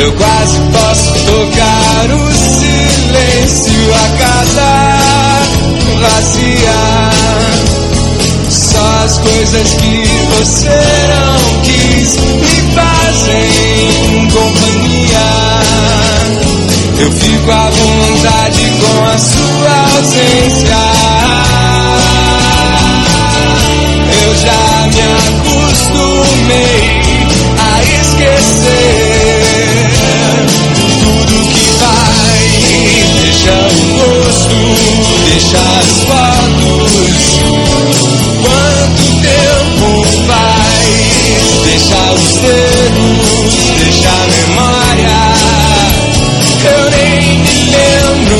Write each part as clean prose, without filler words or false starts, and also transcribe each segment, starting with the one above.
Eu quase posso tocar o silêncio, a casa vazia. Só as coisas que você não quis me fazem companhia. Eu fico à vontade com a sua ausência. Eu já me acostumei a esquecer tudo que vai. Deixa o rosto, deixa as fotos. Quanto tempo faz? Deixa os dedos, deixa a memória. Eu nem me lembro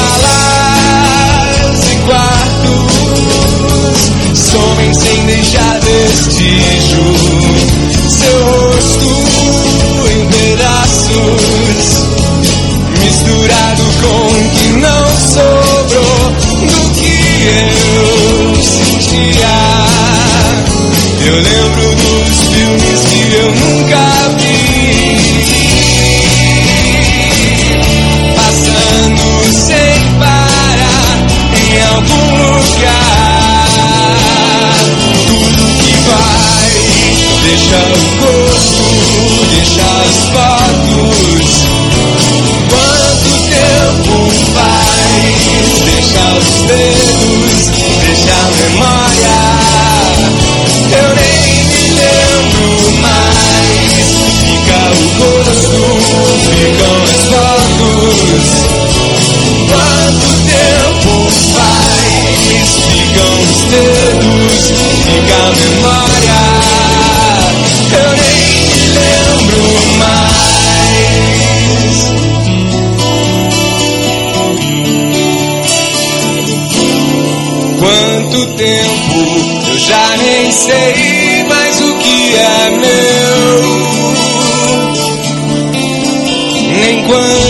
salas e quartos. Somem sem deixar vestígio. Seu rosto em pedaços, misturado com o que não sobrou do que eu sentia. Eu lembro dos filmes que eu nunca vi, passando sem parar em algum lugar. Tudo que vai, deixa o gosto, deixa as fotos. Quanto tempo faz? Deixa os dedos, deixa a memória. Eu nem me lembro mais. Fica o gosto, ficam as fotos. Quanto tempo faz? Ficam os dedos, fica a memória. Eu nem me lembro mais. Quanto tempo, eu já nem sei mais o que é meu, nem quanto